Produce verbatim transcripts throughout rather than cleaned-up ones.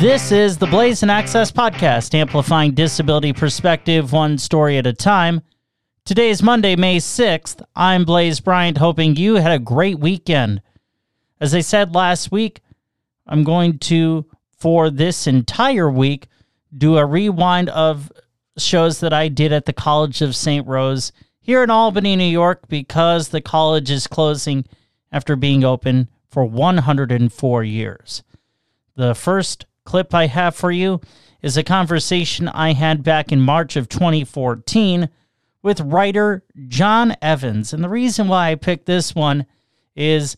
This is the Blaze and Access Podcast, amplifying disability perspective one story at a time. Today is Monday, May sixth. I'm Blaze Bryant, hoping you had a great weekend. As I said last week, I'm going to, for this entire week, do a rewind of shows that I did at the College of Saint Rose here in Albany, New York, because the college is closing after being open for one hundred four years. The first clip I have for you is a conversation I had back in March of twenty fourteen with writer John Evans. And the reason why I picked this one is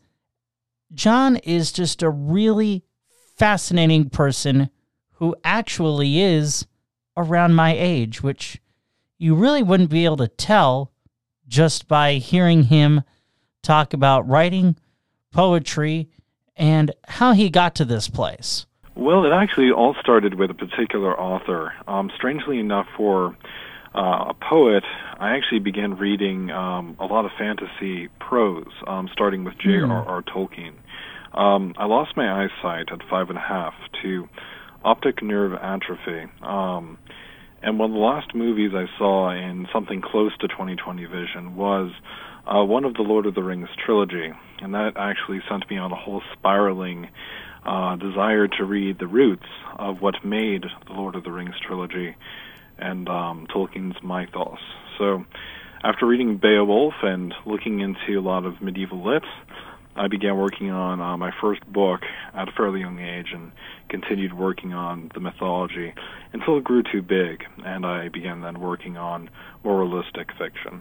John is just a really fascinating person who actually is around my age, which you really wouldn't be able to tell just by hearing him talk about writing, poetry, and how he got to this place. Well, it actually all started with a particular author. Um, strangely enough, for uh, a poet, I actually began reading um, a lot of fantasy prose, um, starting with J R R Mm. Tolkien. Um, I lost my eyesight at five and a half to optic nerve atrophy. Um, and one of the last movies I saw in something close to twenty twenty vision was uh, one of the Lord of the Rings trilogy. And that actually sent me on a whole spiraling uh, desire to read the roots of what made the Lord of the Rings trilogy and um, Tolkien's mythos. So after reading Beowulf and looking into a lot of medieval lit, I began working on uh, my first book at a fairly young age and continued working on the mythology until it grew too big, and I began then working on more realistic fiction.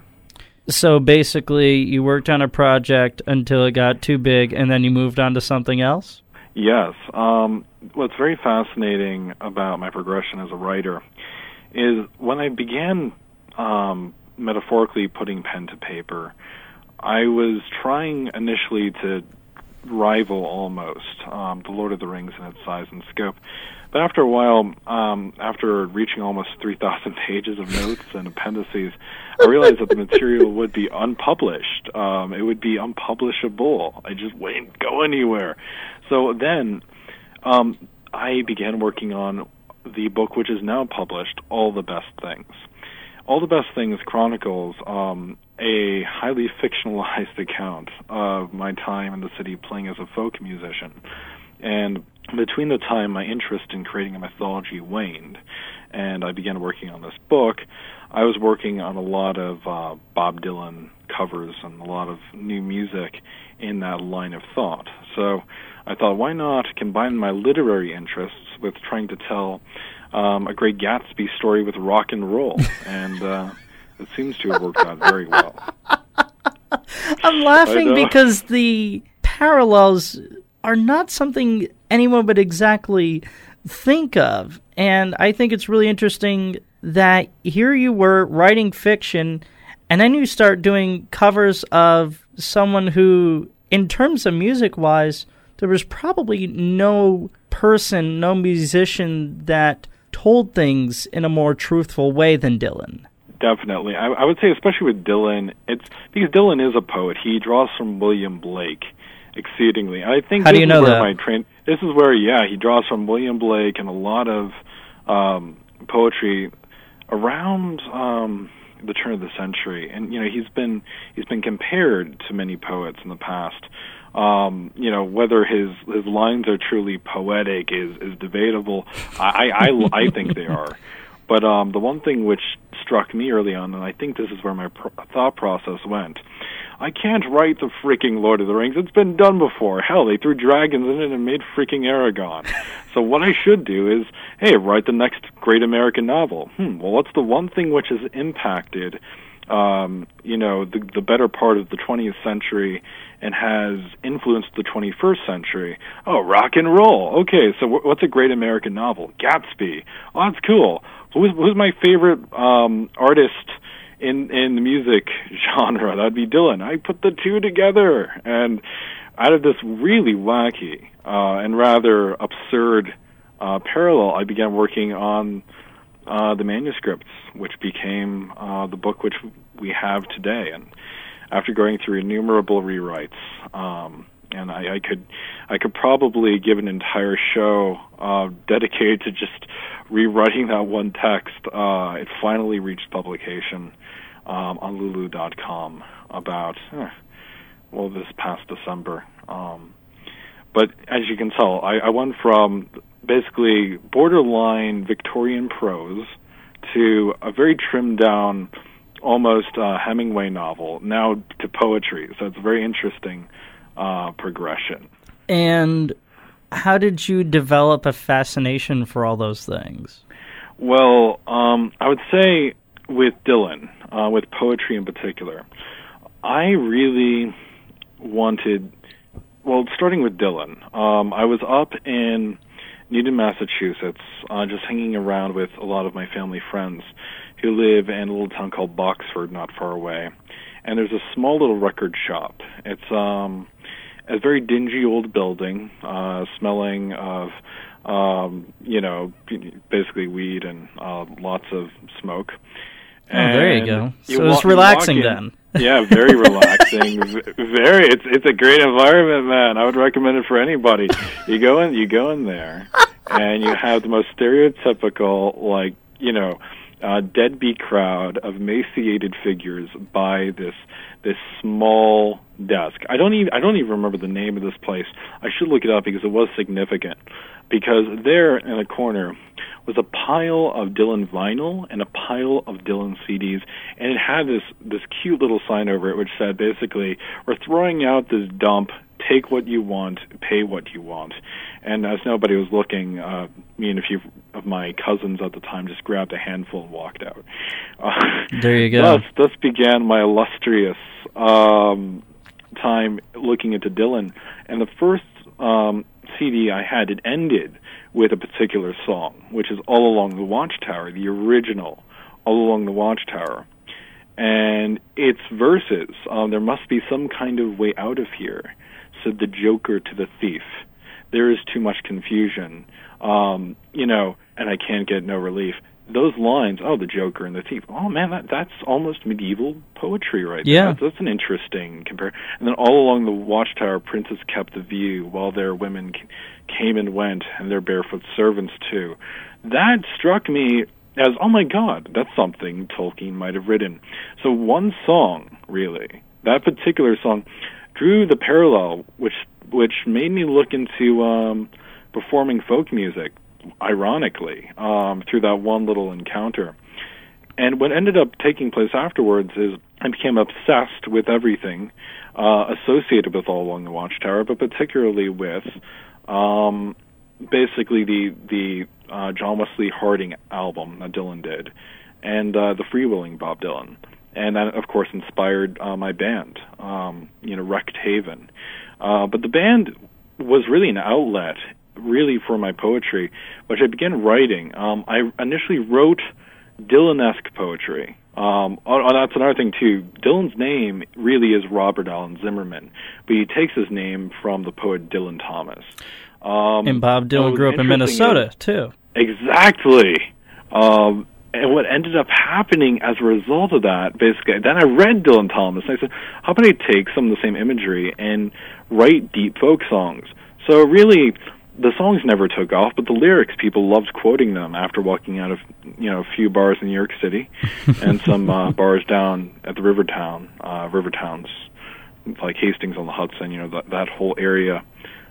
So basically, you worked on a project until it got too big, and then you moved on to something else? Yes. Um, what's very fascinating about my progression as a writer is when I began um, metaphorically putting pen to paper, I was trying initially to rival almost um, The Lord of the Rings in its size and scope. But after a while, um, after reaching almost three thousand pages of notes and appendices, I realized that the material would be unpublished. Um, it would be unpublishable. I just wouldn't go anywhere. So then um, I began working on the book which is now published, All the Best Things. All the Best Things chronicles um, a highly fictionalized account of my time in the city playing as a folk musician. And between the time my interest in creating a mythology waned and I began working on this book, I was working on a lot of uh, Bob Dylan covers and a lot of new music in that line of thought. So I thought, why not combine my literary interests with trying to tell um, a Great Gatsby story with rock and roll? And uh, it seems to have worked out very well. I'm laughing because the parallels are not something anyone would exactly think of. And I think it's really interesting that here you were writing fiction, and then you start doing covers of someone who, in terms of music-wise, there was probably no person, no musician that told things in a more truthful way than Dylan. Definitely. I, I would say, especially with Dylan, it's because Dylan is a poet. He draws from William Blake exceedingly. I think How this do you know is where that? my train. This is where, yeah, he draws from William Blake and a lot of um, poetry around um, the turn of the century. And you know, he's been he's been compared to many poets in the past. Um, you know, whether his his lines are truly poetic is is debatable. I I, I think they are. But um, the one thing which struck me early on, and I think this is where my pro- thought process went, I can't write the freaking Lord of the Rings. It's been done before. Hell, they threw dragons in it and made freaking Aragorn. So what I should do is, hey, write the next great American novel. Hmm, well, what's the one thing which has impacted, um, you know, the, the better part of the twentieth century and has influenced the twenty-first century? Oh, rock and roll. Okay, so w- what's a great American novel? Gatsby. Oh, that's cool. Who's, who's my favorite um, artist in in the music genre? That'd be Dylan. I put the two together, and out of this really wacky uh, and rather absurd uh, parallel, I began working on uh, the manuscripts, which became uh, the book which we have today. And after going through innumerable rewrites, um, and I, I could I could probably give an entire show uh, dedicated to just rewriting that one text. Uh, it finally reached publication um, on Lulu dot com about, eh, well, this past December. Um, but as you can tell, I, I went from basically borderline Victorian prose to a very trimmed down, almost uh, Hemingway novel, now to poetry. So it's a very interesting uh, progression. And how did you develop a fascination for all those things? Well, um, I would say with Dylan, uh, with poetry in particular, I really wanted, well, starting with Dylan, um, I was up in Newton, Massachusetts, uh, just hanging around with a lot of my family friends who live in a little town called Boxford, not far away. And there's a small little record shop. It's um, a very dingy old building, uh, smelling of, um, you know, basically weed and uh, lots of smoke. Oh, and there you go. So you it's wa- relaxing in, then. Yeah, very relaxing. Very, it's it's a great environment, man. I would recommend it for anybody. You go in, you go in there, and you have the most stereotypical, like, you know, uh, deadbeat crowd of emaciated figures by this this small desk. I don't even I don't even remember the name of this place. I should look it up because it was significant. Because there in a corner was a pile of Dylan vinyl and a pile of Dylan C Ds, and it had this this cute little sign over it which said basically, we're throwing out this dump, take what you want, pay what you want. And as nobody was looking, uh, me and a few of my cousins at the time just grabbed a handful and walked out. Uh, there you go. Thus, thus began my illustrious um, time looking into Dylan. And the first um, C D I had, it ended with a particular song, which is All Along the Watchtower, the original All Along the Watchtower. And its verses, um, there must be some kind of way out of here, said the joker to the thief. There is too much confusion, um, you know, and I can't get no relief. Those lines, oh, the joker and the thief, oh, man, that, that's almost medieval poetry right there. Yeah. That's, that's an interesting comparison. And then all along the watchtower, princes kept the view, while their women c- came and went, and their barefoot servants, too. That struck me as, oh, my God, that's something Tolkien might have written. So one song, really, that particular song, drew the parallel, which which made me look into um, performing folk music, ironically, um, through that one little encounter. And what ended up taking place afterwards is I became obsessed with everything uh, associated with All Along the Watchtower, but particularly with um, basically the the uh, John Wesley Harding album that Dylan did, and uh, the freewheeling Bob Dylan. And that, of course, inspired uh, my band, um, you know, Wrecked Haven. Uh, but the band was really an outlet, really, for my poetry, which I began writing. Um, I initially wrote Dylan-esque poetry. Um, oh, oh, that's another thing, too. Dylan's name really is Robert Allen Zimmerman, but he takes his name from the poet Dylan Thomas. Um, and Bob Dylan grew up in Minnesota, is, too. Exactly. Um, and what ended up happening as a result of that, basically, then I read Dylan Thomas, and I said, how about I take some of the same imagery and write deep folk songs? So really, the songs never took off, but the lyrics, people loved quoting them after walking out of, you know, a few bars in New York City and some uh, bars down at the Rivertown, uh, Rivertowns, like Hastings on the Hudson, you know, that, that whole area.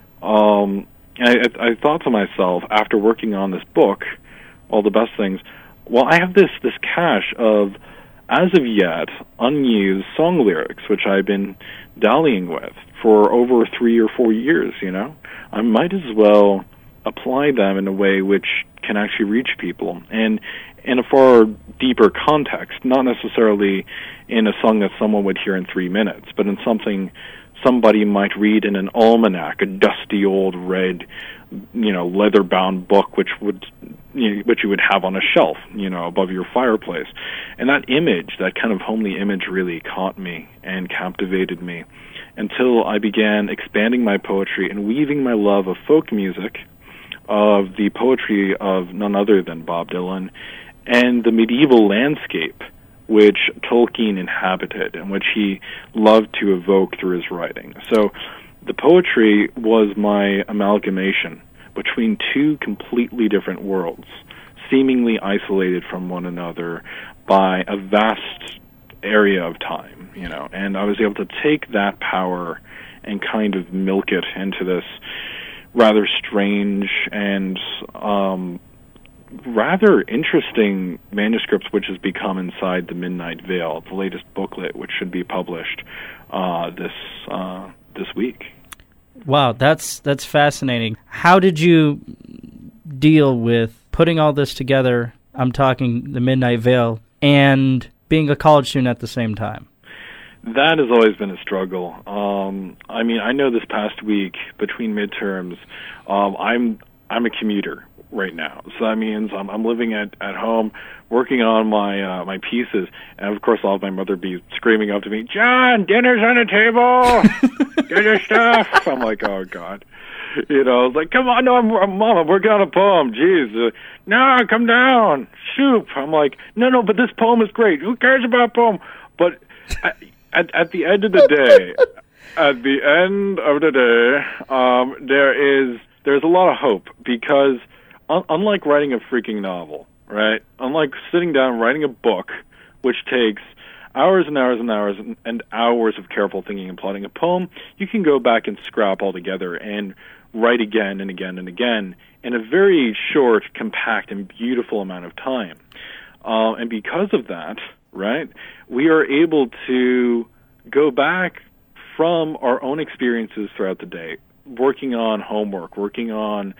Um, I, I thought to myself, after working on this book, All the Best Things, well, I have this, this cache of, as of yet, unused song lyrics, which I've been dallying with for over three or four years, you know? I might as well apply them in a way which can actually reach people, and in a far deeper context, not necessarily in a song that someone would hear in three minutes, but in something somebody might read in an almanac, a dusty old red, you know, leather-bound book, which would, you know, which you would have on a shelf, you know, above your fireplace. And that image, that kind of homely image, really caught me and captivated me until I began expanding my poetry and weaving my love of folk music, of the poetry of none other than Bob Dylan, and the medieval landscape which Tolkien inhabited and which he loved to evoke through his writing. So the poetry was my amalgamation between two completely different worlds, seemingly isolated from one another by a vast area of time, you know, and I was able to take that power and kind of milk it into this rather strange and um, rather interesting manuscripts, which has become Inside the Midnight Veil, the latest booklet, which should be published uh, this uh, this week. Wow, that's that's fascinating. How did you deal with putting all this together? I'm talking the Midnight Veil and being a college student at the same time. That has always been a struggle. Um, I mean, I know this past week between midterms, um, I'm I'm a commuter right now, so that means I'm, I'm living at, at home, working on my uh, my pieces, and of course I'll have my mother be screaming up to me, "John, dinner's on the table, get your stuff." I'm like, oh God, you know, it's like, come on, no, I'm, I'm Mom, I'm working on a poem. Jeez, uh, no, come down, shoot. I'm like, no, no, but this poem is great. Who cares about poem? But I, At, at the end of the day, at the end of the day, um, there is there's a lot of hope because un- unlike writing a freaking novel, right? Unlike sitting down and writing a book, which takes hours and hours and hours and, and hours of careful thinking and plotting, a poem, you can go back and scrap all together and write again and again and again in a very short, compact, and beautiful amount of time. Uh, and because of that, right, we are able to go back from our own experiences throughout the day, working on homework, working on,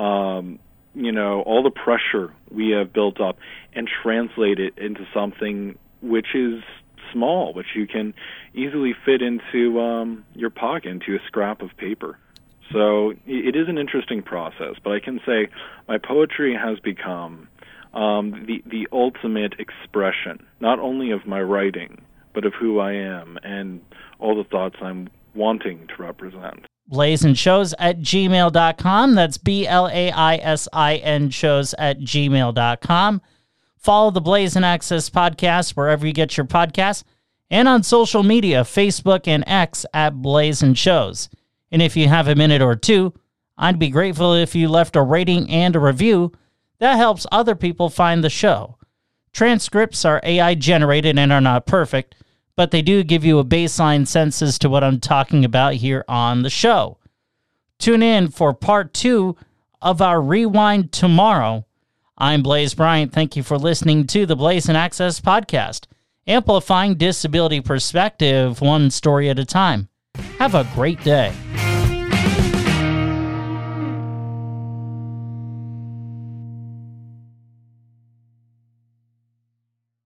um, you know, all the pressure we have built up, and translate it into something which is small, which you can easily fit into um, your pocket, into a scrap of paper. So it is an interesting process, but I can say my poetry has become Um, the the ultimate expression, not only of my writing, but of who I am and all the thoughts I'm wanting to represent. Blaisin Shows at gmail dot com. That's B L A I S I N shows at gmail dot com. Follow the Blaisin Access podcast wherever you get your podcasts, and on social media, Facebook and X at Blaisin Shows. And if you have a minute or two, I'd be grateful if you left a rating and a review. That helps other people find the show. Transcripts are A I generated and are not perfect, but they do give you a baseline sense as to what I'm talking about here on the show. Tune in for part two of our Rewind tomorrow. I'm Blaise Bryant. Thank you for listening to the Blaisin Access podcast, amplifying disability perspective one story at a time. Have a great day.